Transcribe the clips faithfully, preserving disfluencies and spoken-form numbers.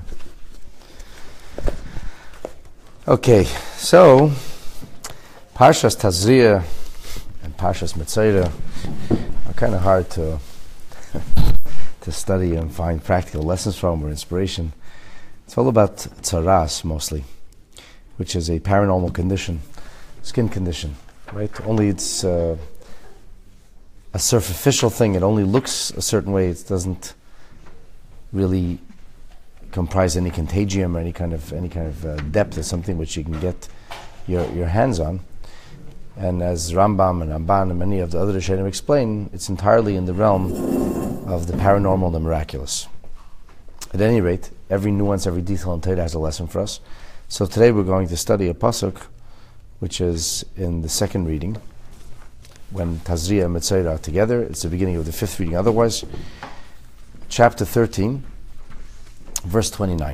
Okay, so Parshas Tazria and Parshas Metzora are kind of hard to to study and find practical lessons from or inspiration. It's all about tzaras mostly, which is a paranormal condition, skin condition, right? Only it's uh, a superficial thing. It only looks a certain way. It doesn't really comprise any contagium or any kind of any kind of uh, depth. It's something which you can get your your hands on. And as Rambam and Ramban and many of the other Rishonim explain, it's entirely in the realm of the paranormal and the miraculous. At any rate, every nuance, every detail in Torah has a lesson for us. So today we're going to study a pasuk, which is in the second reading, when Tazria and Metzora are together. It's the beginning of the fifth reading otherwise. Chapter thirteen, verse twenty-nine.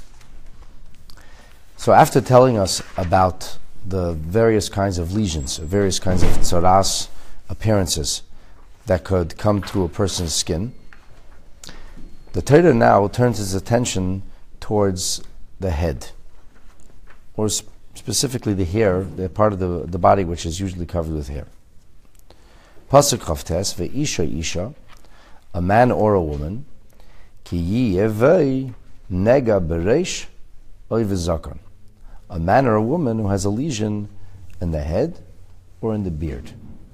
So after telling us about the various kinds of lesions, various kinds of tzaras appearances that could come to a person's skin, the Torah now turns its attention towards the head, or sp- specifically the hair, the part of the, the body which is usually covered with hair. Pasuk Chavtes, ve'isha isha, a man or a woman, ki yevei nega bereish oy v'zakon, a man or a woman who has a lesion in the head or in the beard.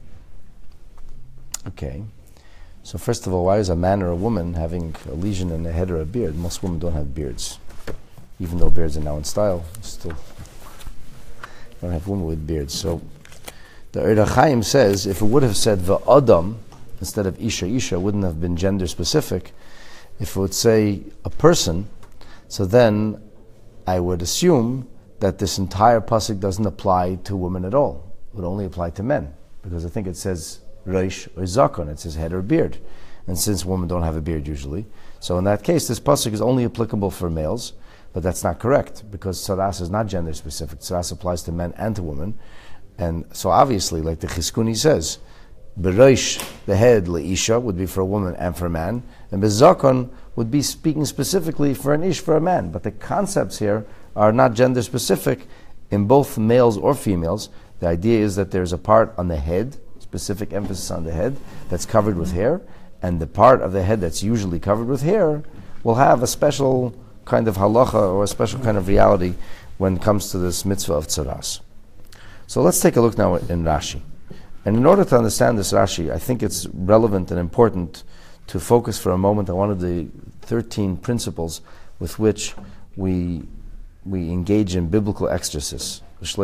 Okay, so first of all, why is a man or a woman having a lesion in the head or a beard? Most women don't have beards. Even though beards are now in style, still don't have women with beards. So the Eirach Chaim says, if it would have said v'adam instead of isha isha, it wouldn't have been gender specific. If it would say a person, so then I would assume that this entire pasuk doesn't apply to women at all. It would only apply to men, because I think it says reish or zakon, it says head or beard. And since women don't have a beard usually, so in that case, this pasuk is only applicable for males, but that's not correct, because tzaras is not gender specific. Tzaras applies to men and to women. And so obviously, like the Chizkuni says, bereish, the head, leisha, would be for a woman and for a man, and bezakon would be speaking specifically for an ish, for a man. But the concepts here are not gender specific in both males or females. The idea is that there's a part on the head, specific emphasis on the head, that's covered with hair, and the part of the head that's usually covered with hair will have a special kind of halacha or a special kind of reality when it comes to this mitzvah of tzaras. So let's take a look now in Rashi. And in order to understand this Rashi, I think it's relevant and important to focus for a moment on one of the thirteen principles with which we we engage in biblical exegesis. So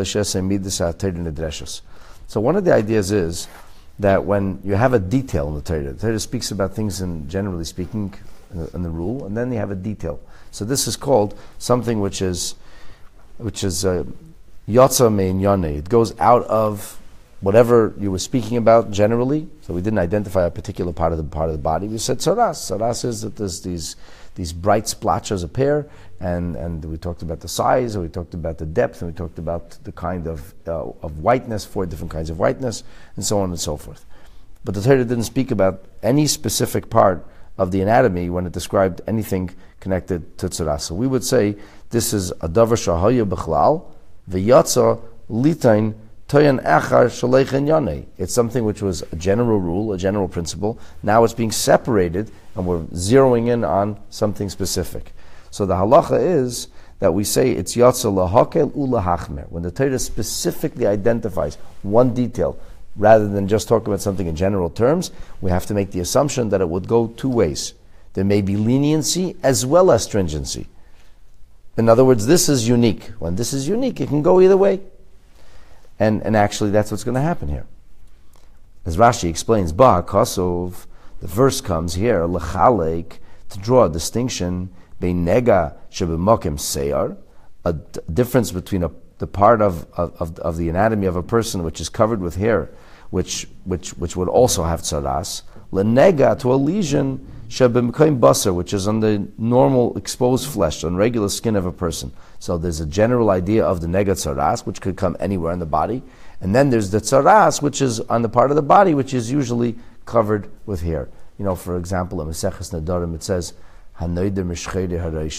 one of the ideas is that when you have a detail in the Torah, the Torah speaks about things in, generally speaking, in the, in the rule, and then you have a detail. So this is called something which is which is yotza mein yane. It goes out of whatever you were speaking about generally. So we didn't identify a particular part of the part of the body. We said tzaras. Tzaras is that there's these these bright splotches appear, and, and we talked about the size, and we talked about the depth, and we talked about the kind of uh, of whiteness, four different kinds of whiteness, and so on and so forth. But the Torah didn't speak about any specific part of the anatomy when it described anything connected to tzaras. So we would say this is a davar shahaya b'chlal v'yatza litain toyan echar shalechen yanei. It's something which was a general rule, a general principle. Now it's being separated, and we're zeroing in on something specific. So the halacha is that we say it's yatza lahakel ulahachmer. When the Torah specifically identifies one detail, rather than just talk about something in general terms, we have to make the assumption that it would go two ways. There may be leniency as well as stringency. In other words, this is unique. When this is unique, it can go either way. And and actually that's what's going to happen here. As Rashi explains, Ba Kosov, the verse comes here, Lechalek, to draw a distinction, Bein Nega Shebemokim Seyar, a d- difference between a, the part of, of, of the anatomy of a person which is covered with hair, which which which would also have tzaras, Lenega, to a lesion, Shebemokim Basar, which is on the normal exposed flesh, on regular skin of a person. So there's a general idea of the nega tzaras, which could come anywhere in the body. And then there's the tzaras, which is on the part of the body, which is usually covered with hair. You know, for example, in Maseches Nedarim, it says, Hanoider mishchede hareish.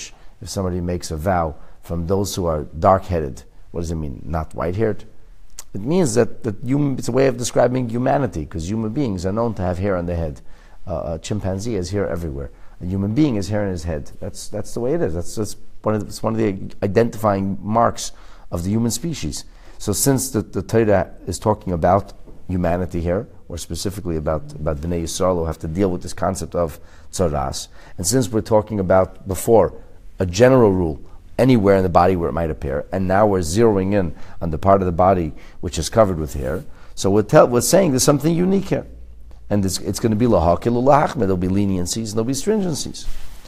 if somebody makes a vow from those who are dark-headed, what does it mean? Not white-haired? It means that, that human, it's a way of describing humanity, because human beings are known to have hair on their head. Uh, a chimpanzee has hair everywhere. A human being has hair in his head. That's that's the way it is. That's, that's one of the, it's one of the identifying marks of the human species. So since the, the Torah is talking about humanity here, or specifically about, about Bnei Yisrael who have to deal with this concept of tzaras, and since we're talking about before a general rule anywhere in the body where it might appear, and now we're zeroing in on the part of the body which is covered with hair, so we're, tell, we're saying there's something unique here. And it's, it's going to be lahakil ulahachmed. There'll be leniencies and there'll be stringencies.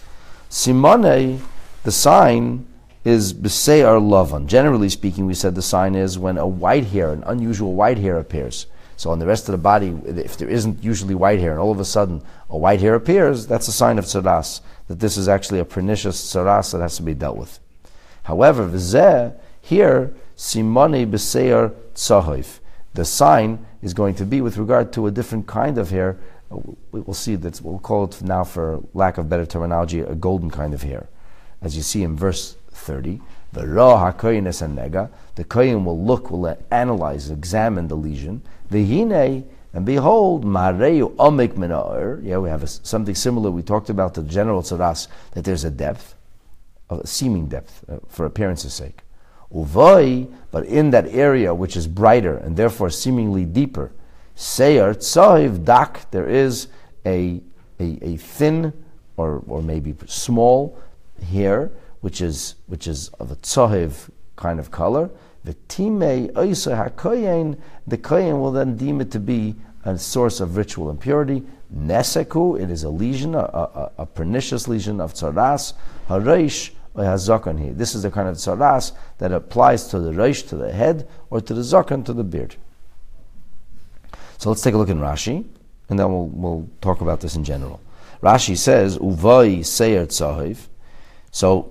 Simone, the sign is b'sei'ar lavan. Generally speaking, we said the sign is when a white hair, an unusual white hair appears. So on the rest of the body, if there isn't usually white hair, and all of a sudden a white hair appears, that's a sign of tzaras, that this is actually a pernicious tzaras that has to be dealt with. However, v'zeh, here, simone b'sei'ar tzahoif. The sign is going to be with regard to a different kind of hair. We'll see that we'll call it now, for lack of better terminology, a golden kind of hair. As you see in verse thirty, the ra hakoyin es nega, the koyin will look, will analyze, examine the lesion. V'hine, and behold, mareyu omek mina'or. Yeah, we have a, something similar. We talked about the general tzaras, that there's a depth, a seeming depth, uh, for appearance's sake. Uvoi, but in that area which is brighter and therefore seemingly deeper, seir tzohiv dak, there is a, a a thin or or maybe small hair which is which is of a tzohiv kind of color. The timei oisa hakoyen, the koyen will then deem it to be a source of ritual impurity. Neseku, it is a lesion, a, a, a pernicious lesion of tzaras. Hareish. This is the kind of tzaras that applies to the reish, to the head, or to the zakan, to the beard. So let's take a look in Rashi, and then we'll, we'll talk about this in general. Rashi says, Uvai seir tzahiv. So,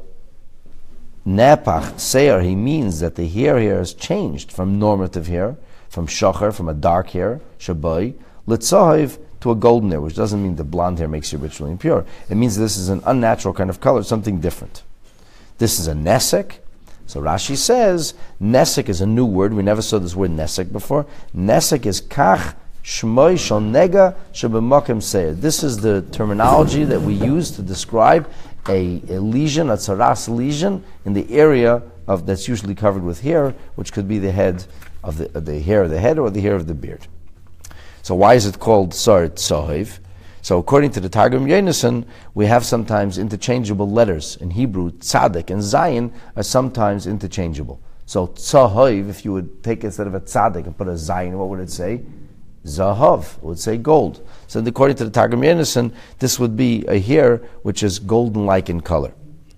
nepach seir, he means that the hair here has changed from normative hair, from shachar, from a dark hair, shabai, litzahiv, to a golden hair, which doesn't mean the blonde hair makes you ritually impure. It means this is an unnatural kind of color, something different. This is a nesek. So Rashi says, nesek is a new word. We never saw this word nesek before. Nesek is kach shmoi shal nega shebemakim seir. This is the terminology that we use to describe a, a lesion, a tzaras lesion, in the area of that's usually covered with hair, which could be the head of the, of the hair of the head or the hair of the beard. So why is it called sar tzohiv? So according to the Targum Yonasan, we have sometimes interchangeable letters. In Hebrew, tzaddik and zayin are sometimes interchangeable. So tzahoiv, if you would take instead of a tzaddik and put a zayin, what would it say? Zahav, it would say gold. So according to the Targum Yonasan, this would be a hair which is golden-like in color.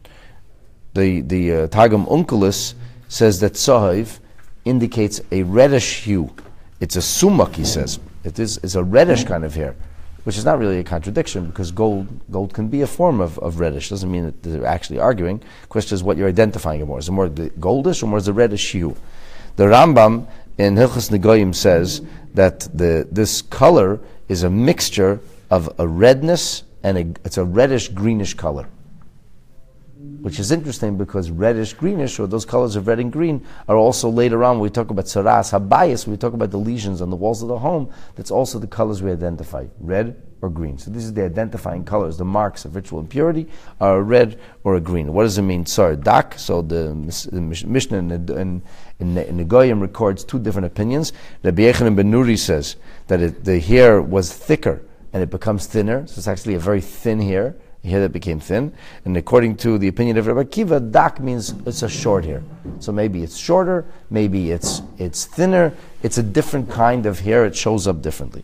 The the uh, Targum Onkelos says that tzahoiv indicates a reddish hue. It's a sumak, he says. It is it's a reddish kind of hair, which is not really a contradiction, because gold gold can be a form of, of reddish. Doesn't mean that they're actually arguing. The question is what you're identifying it more. Is it more the goldish or more the reddish hue? The Rambam in Hilchos Negoyim says that the this color is a mixture of a redness and a, it's a reddish greenish color. Which is interesting, because reddish greenish, or those colors of red and green, are also later on when we talk about tzaras habayis, when we talk about the lesions on the walls of the home, that's also the colors we identify, red or green. So this is the identifying colors. The marks of ritual impurity are a red or a green. What does it mean? Tsar dak. So the, the Mishnah in, in, in, in Negoyim records two different opinions. Rabbi Yechanan ben Nuri says that it, the hair was thicker and it becomes thinner, so it's actually a very thin hair. Hair that became thin, and according to the opinion of Rabbi Kiva, dak means it's a short hair. So maybe it's shorter, maybe it's it's thinner. It's a different kind of hair. It shows up differently.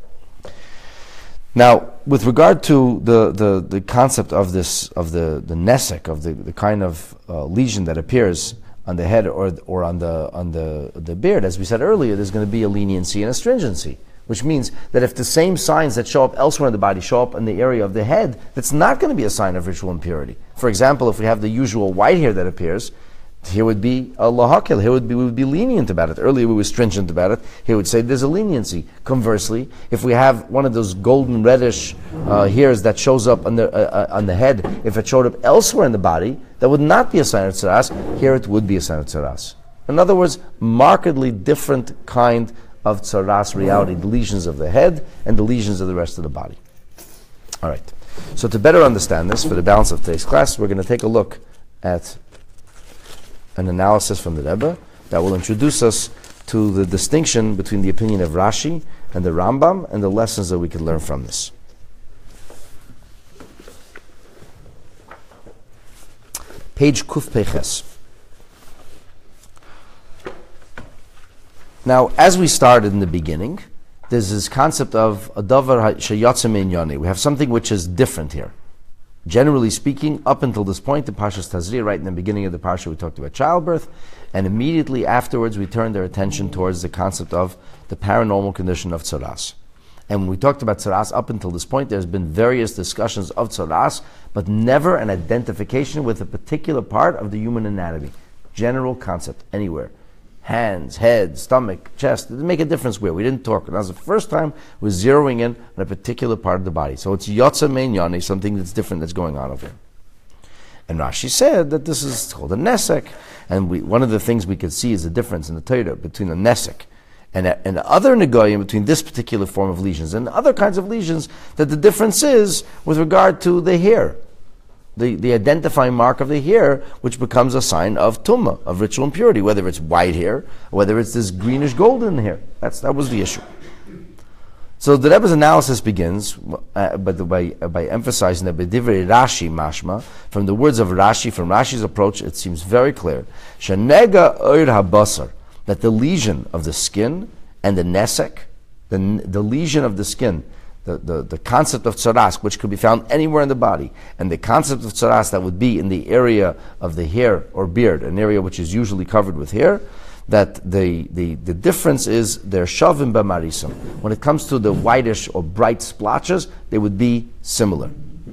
Now, with regard to the, the, the concept of this of the the nesek, of the, the kind of uh, lesion that appears on the head or or on the on the the beard, as we said earlier, there's going to be a leniency and a stringency. Which means that if the same signs that show up elsewhere in the body show up in the area of the head, that's not going to be a sign of ritual impurity. For example, if we have the usual white hair that appears, Here would be a lahakil. Here would be, we would be lenient about it. Earlier we were stringent about it. Here would say there's a leniency. Conversely, if we have one of those golden reddish uh, hairs that shows up on the uh, uh, on the head, if it showed up elsewhere in the body, that would not be a sign of tzaras. Here it would be a sign of tzaras. In other words, markedly different kind of tzaras reality, the lesions of the head and the lesions of the rest of the body. All right. So to better understand this, for the balance of today's class, we're going to take a look at an analysis from the Rebbe that will introduce us to the distinction between the opinion of Rashi and the Rambam and the lessons that we can learn from this. Page Kuf Peches. Now, as we started in the beginning, there's this concept of a davar sheyatze meinyani. We have something which is different here. Generally speaking, up until this point, the Parshas Tazria, right in the beginning of the Parsha, we talked about childbirth, and immediately afterwards we turned our attention towards the concept of the paranormal condition of tzaras. And when we talked about tzaras up until this point, there's been various discussions of tzaras, but never an identification with a particular part of the human anatomy. General concept, anywhere. Hands, head, stomach, chest, it didn't make a difference where. We didn't talk. And that was the first time we're zeroing in on a particular part of the body. So it's yotza meinyani, something that's different that's going on over here. And Rashi said that this is called a nesek. And we, one of the things we could see is the difference in the Torah between a nesek and, a, and other negoyim, between this particular form of lesions and other kinds of lesions, that the difference is with regard to the hair. The, the identifying mark of the hair, which becomes a sign of tumma, of ritual impurity, whether it's white hair, or whether it's this greenish golden hair. That's, that was the issue. So the Rebbe's analysis begins uh, by, by, by emphasizing that b'divrei Rashi mashma, from the words of Rashi, from Rashi's approach, it seems very clear, shenega oir habasar, that the lesion of the skin and the nesek, the, the lesion of the skin, The, the, the concept of tzaras, which could be found anywhere in the body, and the concept of tzaras that would be in the area of the hair or beard, an area which is usually covered with hair, that the, the, the difference is they're shavim b'marisim. When it comes to the whitish or bright splotches, they would be similar.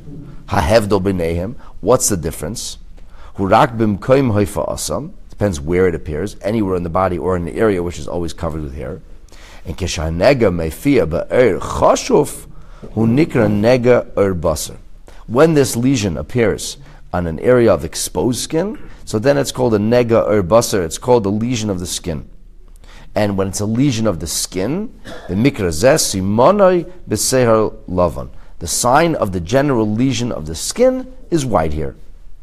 Hahevdo b'neihem, what's the difference? Hurak b'mkoim hoifa asam, depends where it appears, anywhere in the body or in the area which is always covered with hair. And kishanega mefia ba'er chashuf hu nikra nega er basar. When this lesion appears on an area of exposed skin, so then it's called a nega er basar. It's called a lesion of the skin. And when it's a lesion of the skin, the mikra zeh simonoi b'seher lavan. The sign of the general lesion of the skin is white hair.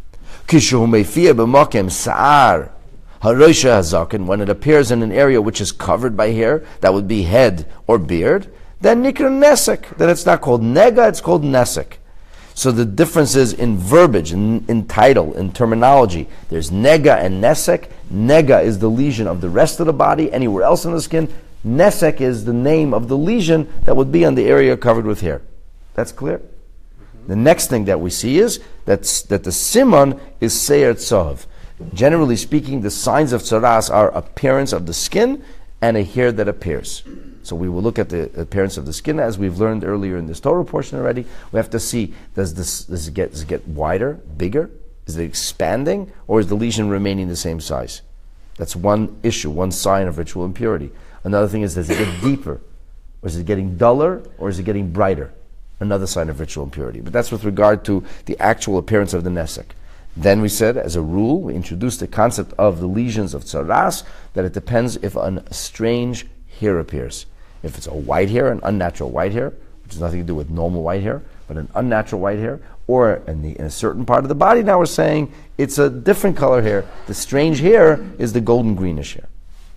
Kishu mefia b'makem sa'ar. Harosha hazaken, when it appears in an area which is covered by hair, that would be head or beard, then nikra nesek. Then it's not called nega, it's called nesek. So the difference is in verbiage, in, in title, in terminology. There's nega and nesek. Nega is the lesion of the rest of the body, anywhere else in the skin. Nesek is the name of the lesion that would be on the area covered with hair. That's clear? Mm-hmm. The next thing that we see is that's, that the simon is seir tzav. Generally speaking, the signs of tzaras are appearance of the skin and a hair that appears. So we will look at the appearance of the skin, as we've learned earlier in this Torah portion already. We have to see, does this does it get, does it get wider, bigger? Is it expanding? Or is the lesion remaining the same size? That's one issue, one sign of ritual impurity. Another thing is, does it get deeper? Or is it getting duller? Or is it getting brighter? Another sign of ritual impurity. But that's with regard to the actual appearance of the nesek. Then we said, as a rule, we introduced the concept of the lesions of tzaras, that it depends if a strange hair appears. If it's a white hair, an unnatural white hair, which has nothing to do with normal white hair, but an unnatural white hair, or in, the, in a certain part of the body, now we're saying it's a different color hair. The strange hair is the golden greenish hair.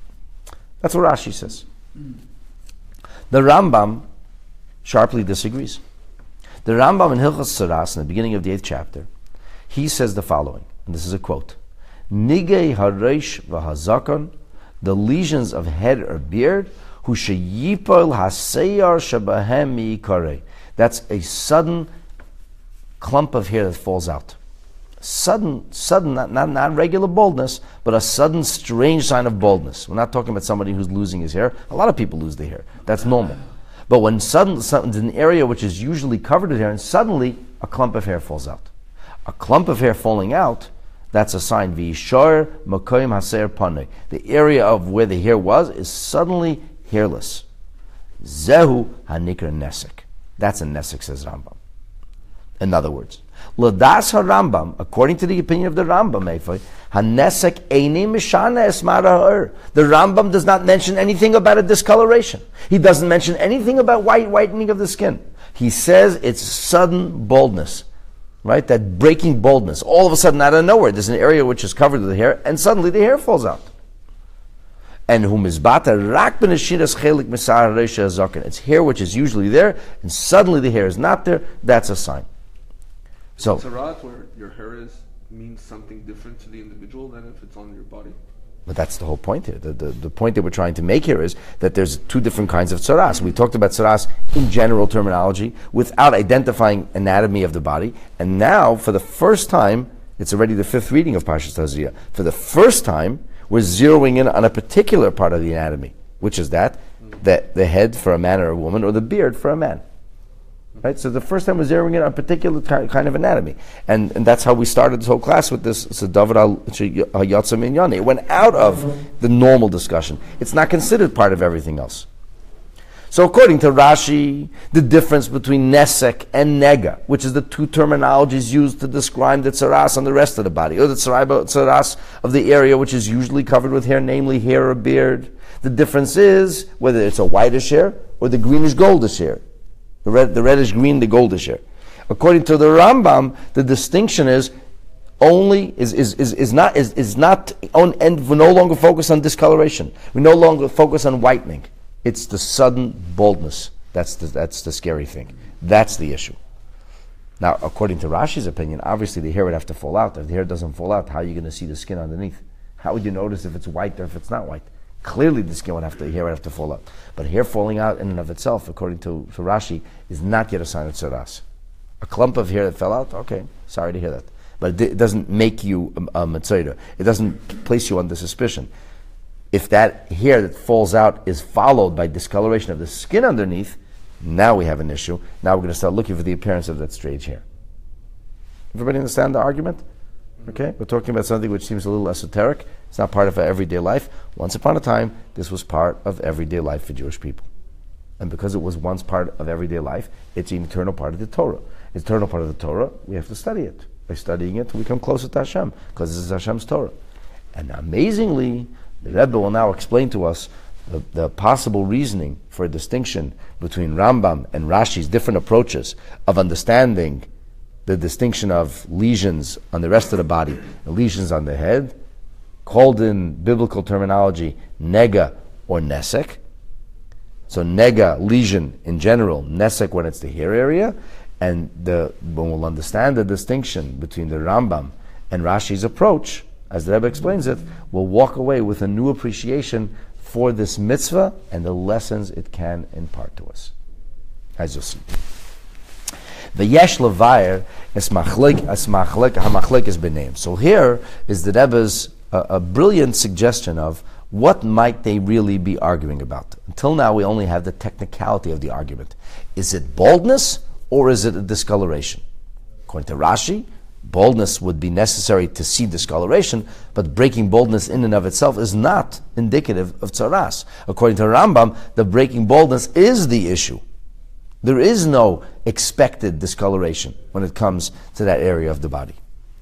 That's what Rashi says. The Rambam sharply disagrees. The Rambam in Hilchos Tzaras, in the beginning of the eighth chapter, he says the following, and this is a quote: Nigei hareish v'hazakon, the lesions of head or beard, hu sheyipol haseyar shabahem miikare. That's a sudden clump of hair that falls out. Sudden, sudden, not, not, not regular baldness, but a sudden strange sign of baldness. We're not talking about somebody who's losing his hair. A lot of people lose their hair. That's normal. But when suddenly, it's an area which is usually covered with hair, and suddenly a clump of hair falls out. A clump of hair falling out, that's a sign. V'yishar makoyim haser panei. The area of where the hair was is suddenly hairless. Zehu hanikra nesek. That's a nesek, says Rambam. In other words, Ladas HaRambam, according to the opinion of the Rambam, Hanesek Eini Mishana Esmara Ha'er. The Rambam does not mention anything about a discoloration. He doesn't mention anything about white whitening of the skin. He says it's sudden baldness, right? That breaking baldness. All of a sudden, out of nowhere, there's an area which is covered with hair, and suddenly the hair falls out. And humizbata rak benashiras chelik misar reisha zaken. It's hair which is usually there, and suddenly the hair is not there. That's a sign. So, Tzarat, where your hair is, means something different to the individual than if it's on your body. But that's the whole point here. The, the, the point that we're trying to make here is that there's two different kinds of tzaras. We talked about tzaras in general terminology without identifying anatomy of the body. And now, for the first time, it's already the fifth reading of Parshas Tazria. For the first time, we're zeroing in on a particular part of the anatomy, which is that, mm-hmm. the, the head for a man or a woman, or the beard for a man. Right? So the first time we're zeroing in on a particular kind of anatomy. And, and that's how we started this whole class with this. So David al-Yatzah Minyani. It went out of the normal discussion. It's not considered part of everything else. So according to Rashi, the difference between Nesek and Nega, which is the two terminologies used to describe the tzaras on the rest of the body, or the tzaras of the area which is usually covered with hair, namely hair or beard. The difference is whether it's a whitish hair or the greenish goldish hair. The red, the reddish green, the goldish hair. According to the Rambam, the distinction is only is is is, is not is, is not on, and we no longer focus on discoloration. We no longer focus on whitening. It's the sudden baldness. That's the that's the scary thing. That's the issue. Now, according to Rashi's opinion, obviously the hair would have to fall out. If the hair doesn't fall out, how are you going to see the skin underneath? How would you notice if it's white or if it's not white? Clearly, the skin would have to, the hair would have to fall out. But hair falling out in and of itself, according to, to Rashi, is not yet a sign of tzaras. A clump of hair that fell out, okay, sorry to hear that. But it, it doesn't make you a, a metzora. It doesn't place you under suspicion. If that hair that falls out is followed by discoloration of the skin underneath, now we have an issue. Now we're going to start looking for the appearance of that strange hair. Everybody understand the argument? Okay, we're talking about something which seems a little esoteric. It's not part of our everyday life. Once upon a time, this was part of everyday life for Jewish people. And because it was once part of everyday life, it's an eternal part of the Torah. It's an eternal part of the Torah, we have to study it. By studying it, we come closer to Hashem, because this is Hashem's Torah. And amazingly, the Rebbe will now explain to us the, the possible reasoning for a distinction between Rambam and Rashi's different approaches of understanding the distinction of lesions on the rest of the body and lesions on the head, called in biblical terminology nega or nesek. So nega, lesion in general, nesek when it's the hair area, and the, when we'll understand the distinction between the Rambam and Rashi's approach, as the Rebbe explains it, we'll walk away with a new appreciation for this mitzvah and the lessons it can impart to us. As you'll see. The yesh levayer es machlik es machlik hamachlik is benamed. So here is the Rebbe's uh, a brilliant suggestion of what might they really be arguing about. Until now, we only have the technicality of the argument. Is it baldness or is it a discoloration? According to Rashi, baldness would be necessary to see discoloration, but breaking baldness in and of itself is not indicative of tzaras. According to Rambam, the breaking baldness is the issue. There is no expected discoloration when it comes to that area of the body.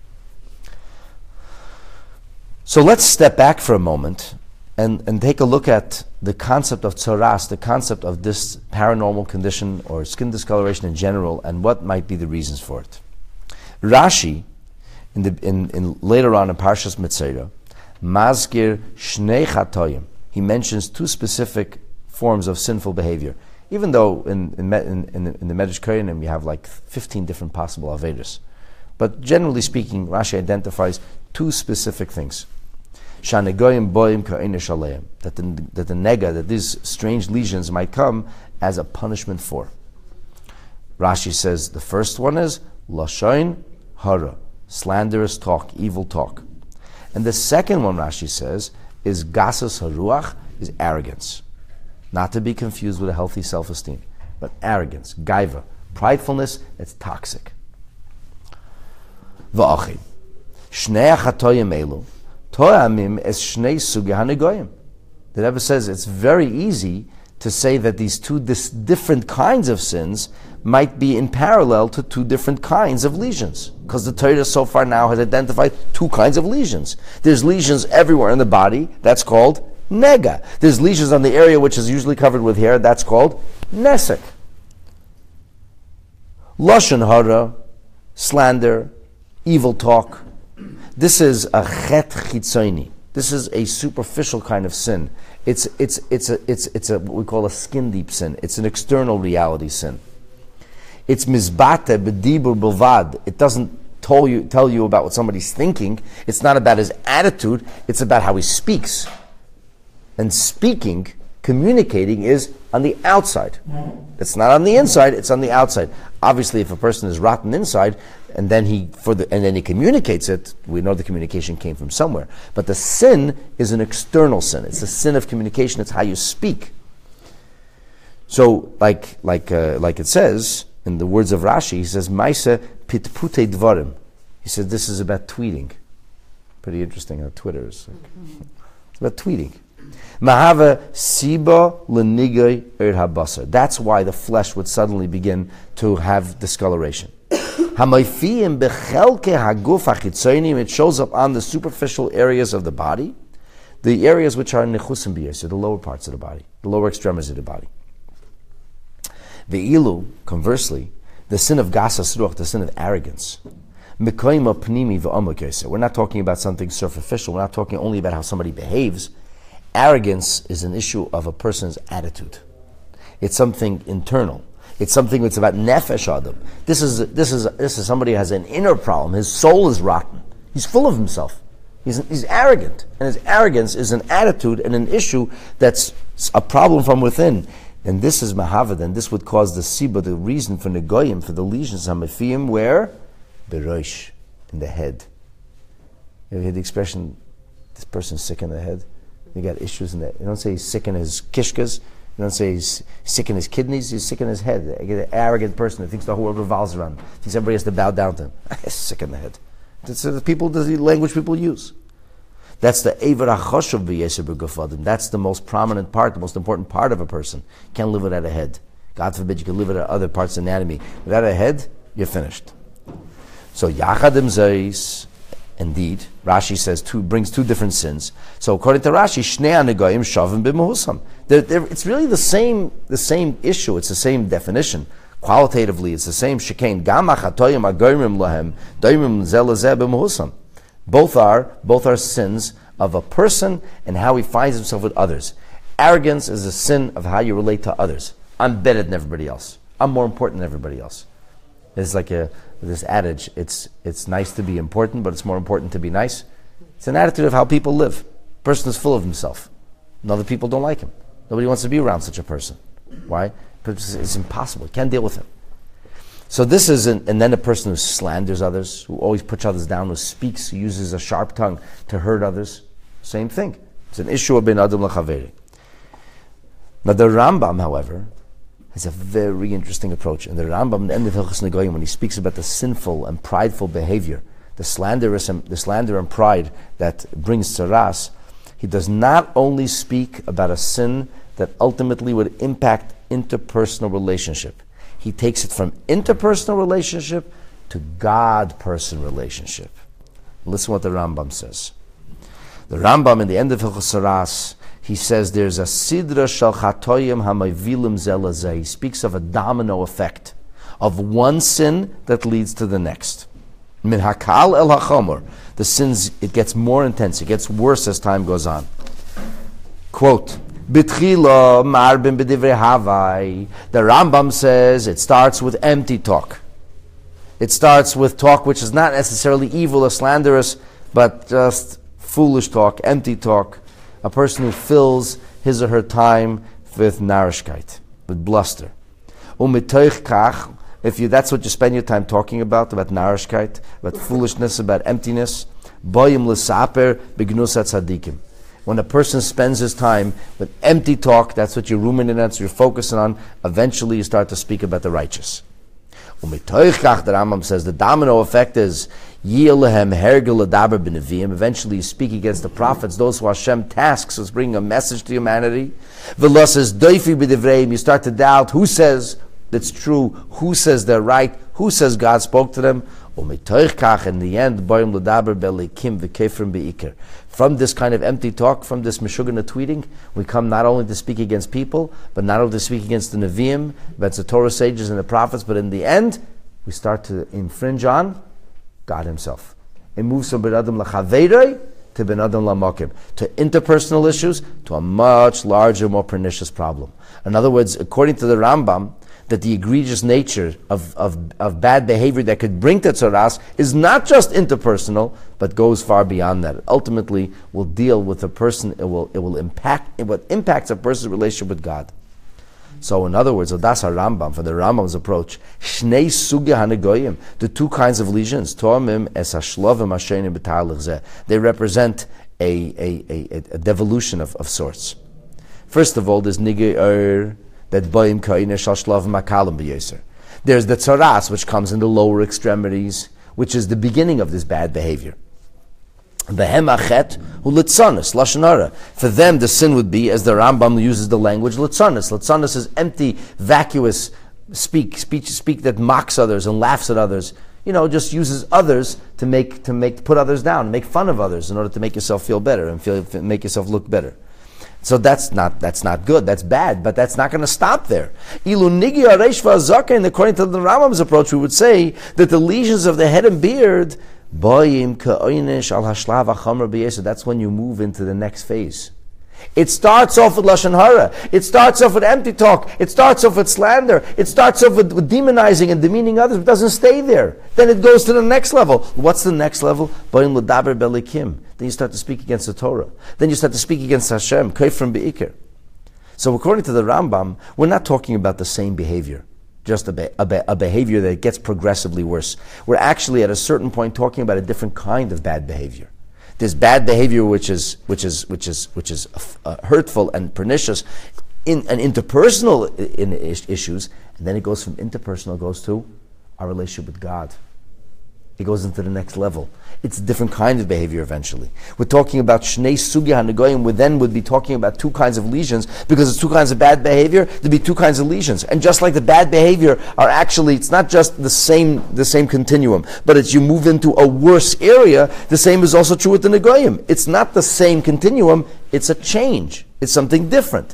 So let's step back for a moment and, and take a look at the concept of tzaras, the concept of this paranormal condition or skin discoloration in general, and what might be the reasons for it. Rashi, in the in, in later on in Parshas Metzora, Mazkir Shnei Chatoyim, he mentions two specific forms of sinful behavior. Even though in in, in, in, the, in the Medrash Kohanim you have like fifteen different possible Avedas. But generally speaking, Rashi identifies two specific things. Shanegoyim boim ka'ina shaleim, that the that the nega, that these strange lesions might come as a punishment for. Rashi says the first one is lashon hara, slanderous talk, evil talk. And the second one, Rashi says, is gasus haruach, is arrogance. Not to be confused with a healthy self-esteem, but arrogance, gaiva, pridefulness, it's toxic. V'achim. Shnei hachatoyim elu to'amim es shnei sugi hanegoyim. The Rebbe says it's very easy to say that these two dis- different kinds of sins might be in parallel to two different kinds of lesions. Because the Torah so far now has identified two kinds of lesions. There's lesions everywhere in the body, that's called nega. There's lesions on the area which is usually covered with hair, that's called nesek. Lashon hara, slander, evil talk. This is a chet chitzoni. This is a superficial kind of sin. It's it's it's a it's it's a what we call a skin deep sin. It's an external reality sin. It's mizbate b'dibur bilvad. It doesn't tell you tell you about what somebody's thinking. It's not about his attitude. It's about how he speaks. And speaking, communicating is on the outside. It's not on the inside. It's on the outside. Obviously, if a person is rotten inside, and then he for the and then he communicates it, we know the communication came from somewhere. But the sin is an external sin. It's a sin of communication. It's how you speak. So, like like uh, like it says in the words of Rashi, he says, "Maisa pitpute dvarim." He says this is about tweeting. Pretty interesting how Twitter is. It's about tweeting. Mahava siba lenigay er habasar. That's why the flesh would suddenly begin to have discoloration. Hamayfiyim bechelke haguf hachitzonim. It shows up on the superficial areas of the body, the areas which are nechusim biyos, the lower parts of the body, the lower extremities of the body. Ve'ilu, conversely, the sin of gasas ruach, the sin of arrogance. Mekoyma pnimi v'omak. We're not talking about something superficial. We're not talking only about how somebody behaves. Arrogance is an issue of a person's attitude. It's something internal. It's something that's about nefesh adam. This is this is this is somebody who has an inner problem. His soul is rotten. He's full of himself. He's he's arrogant, and his arrogance is an attitude and an issue that's a problem from within. And this is mahavad, and this would cause the siba, the reason for negoyim, for the lesions hamafiyim, where berosh, in the head. You ever hear the expression, "This person's sick in the head"? He got issues in that. You don't say he's sick in his kishkas. You don't say he's sick in his kidneys. He's sick in his head. An arrogant person who thinks the whole world revolves around him. Thinks everybody has to bow down to him. He's sick in the head. That's the people. That's the language people use. That's the Eiver HaChoshev b'Yeser b'Gefadim. That's the most prominent part, the most important part of a person. You can't live without a head. God forbid you can live without other parts of the anatomy. Without a head, you're finished. So Yachadim Zeis. Indeed, Rashi says two brings two different sins. So according to Rashi, Shnei Hanegoyim Shavim b'Mehusam. It's really the same the same issue. It's the same definition. Qualitatively, it's the same shekain. Gam hachatoyim hagoyrim lahem doyrim zelazeh b'Mehusam. Both are both are sins of a person and how he finds himself with others. Arrogance is a sin of how you relate to others. I'm better than everybody else. I'm more important than everybody else. It's like a this adage, it's it's nice to be important, but it's more important to be nice. It's an attitude of how people live. A person is full of himself, and other people don't like him. Nobody wants to be around such a person. Why? Because it's impossible. You can't deal with him. So this is, an, and then a person who slanders others, who always puts others down, who speaks, who uses a sharp tongue to hurt others. Same thing. It's an issue of ben adam l'chaveri. Now the Rambam, however, has a very interesting approach. And the Rambam, the end of Hilchos Negoyim, when he speaks about the sinful and prideful behavior, the slanderous and the slander and pride that brings tzaras, he does not only speak about a sin that ultimately would impact interpersonal relationship. He takes it from interpersonal relationship to God-person relationship. Listen to what the Rambam says. The Rambam, in the end of Hilchos Tzaras, he says there's a sidra shel chatoyim hamayvilim zelazeh. He speaks of a domino effect of one sin that leads to the next. Min hakal el hachamor. The sins, it gets more intense. It gets worse as time goes on. Quote, B'tchila marbim b'divrei havai. The Rambam says it starts with empty talk. It starts with talk which is not necessarily evil or slanderous, but just foolish talk, empty talk. A person who fills his or her time with narishkeit, with bluster. Umitoich kach, if you that's what you spend your time talking about, about narishkeit, about foolishness, about emptiness, boyim l'saper b'gnusat tzadikim. When a person spends his time with empty talk, that's what you're ruminating on, that's what you're focusing on, eventually you start to speak about the righteous. Umitoichkach, the Rambam says, the domino effect is Yilehem hergel adaber b'neviim. Eventually, you speak against the prophets, those who Hashem tasks with bringing a message to humanity. V'lo says doifi b'divreim. You start to doubt who says that's true, who says they're right, who says God spoke to them. Umitoichkach, in the end, boim l'daber b'leikim v'kefrim be'ikir. From this kind of empty talk, from this meshugana tweeting, we come not only to speak against people, but not only to speak against the Nevi'im, but the Torah sages and the prophets, but in the end, we start to infringe on God Himself. It moves from Ben Adam Lachaveirei to Ben Adam Lamokim, to interpersonal issues, to a much larger, more pernicious problem. In other words, according to the Rambam, that the egregious nature of, of, of bad behavior that could bring to tzaras is not just interpersonal, but goes far beyond that. It ultimately will deal with a person, it will it will impact, it will impacts a person's relationship with God. So in other words, Odas HaRambam, for the Rambam's approach, Shnei Sugya HaNegoyim, the two kinds of lesions, Toamim es HaShlovim HaShenim B'Ta'alech Zeh, they represent a, a, a, a devolution of, of sorts. First of all, there's Nigei that Boim Koine Shal Shlovim HaKalim B'Yeser. There's the Tzaras, which comes in the lower extremities, which is the beginning of this bad behavior. Behem achet hu litzanis, lashon hara. For them, the sin would be, as the Rambam uses the language, litzanis. Litzanis is empty, vacuous speak, speech, speak that mocks others and laughs at others. You know, just uses others to make, to make, put others down, make fun of others in order to make yourself feel better and feel, make yourself look better. So that's not that's not good. That's bad. But that's not going to stop there. Ilu nigi areish v'azaka. According to the Rambam's approach, we would say that the lesions of the head and beard, boyim ka'oinish al hashlav ha'chamer b'yesod. That's when you move into the next phase. It starts off with lashon hara. It starts off with empty talk. It starts off with slander. It starts off with, with demonizing and demeaning others. It doesn't stay there. Then it goes to the next level. What's the next level? Boyim l'daber belikim. Then you start to speak against the Torah. Then you start to speak against Hashem. Kefrim be'ikir. So according to the Rambam, we're not talking about the same behavior. Just a, be, a, be, a behavior that gets progressively worse. We're actually at a certain point talking about a different kind of bad behavior. There's bad behavior which is which is which is which is uh, hurtful and pernicious, in and interpersonal in, in issues, and then it goes from interpersonal, it goes to our relationship with God. It goes into the next level. It's a different kind of behavior eventually. We're talking about Shnei Sugya HaNegoyim, we then would be talking about two kinds of lesions, because it's two kinds of bad behavior, there'd be two kinds of lesions. And just like the bad behavior are actually, it's not just the same the same continuum, but as you move into a worse area, the same is also true with the Negoyim. It's not the same continuum, it's a change. It's something different.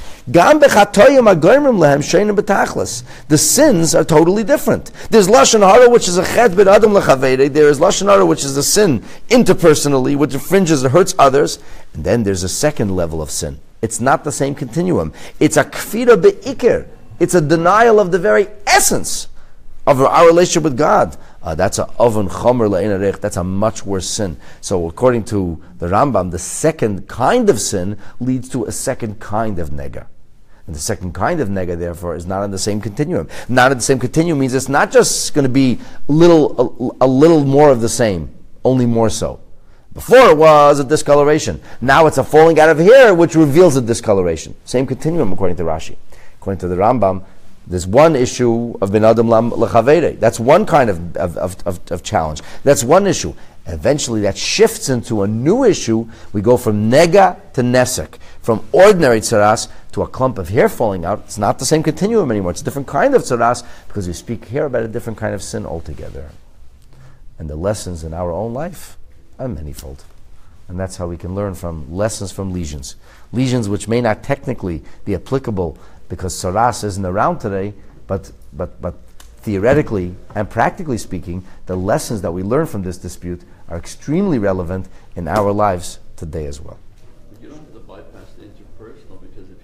The sins are totally different. There's lashon hara, which is a chet ben adam lechaveirei. There is lashon hara, which is a sin interpersonally, which infringes or hurts others. And then there's a second level of sin. It's not the same continuum. It's a kfira be'ikir. It's a denial of the very essence of our relationship with God. Uh, that's a oven chomer le'ein arech. That's a much worse sin. So according to the Rambam, the second kind of sin leads to a second kind of nega. And the second kind of nega, therefore, is not in the same continuum. Not in the same continuum means it's not just going to be little, a, a little more of the same, only more so. Before it was a discoloration. Now it's a falling out of hair, which reveals a discoloration. Same continuum, according to Rashi. According to the Rambam, there's one issue of ben adam lechaveirei. That's one kind of, of, of, of challenge. That's one issue. Eventually that shifts into a new issue. We go from nega to nesek. From ordinary tzaras to a clump of hair falling out. It's not the same continuum anymore. It's a different kind of tzaras, because we speak here about a different kind of sin altogether. And the lessons in our own life are manifold. And that's how we can learn from lessons from lesions. Lesions which may not technically be applicable because tzaras isn't around today, but but but theoretically and practically speaking, the lessons that we learn from this dispute are extremely relevant in our lives today as well. You don't have to bypass the interpersonal, because if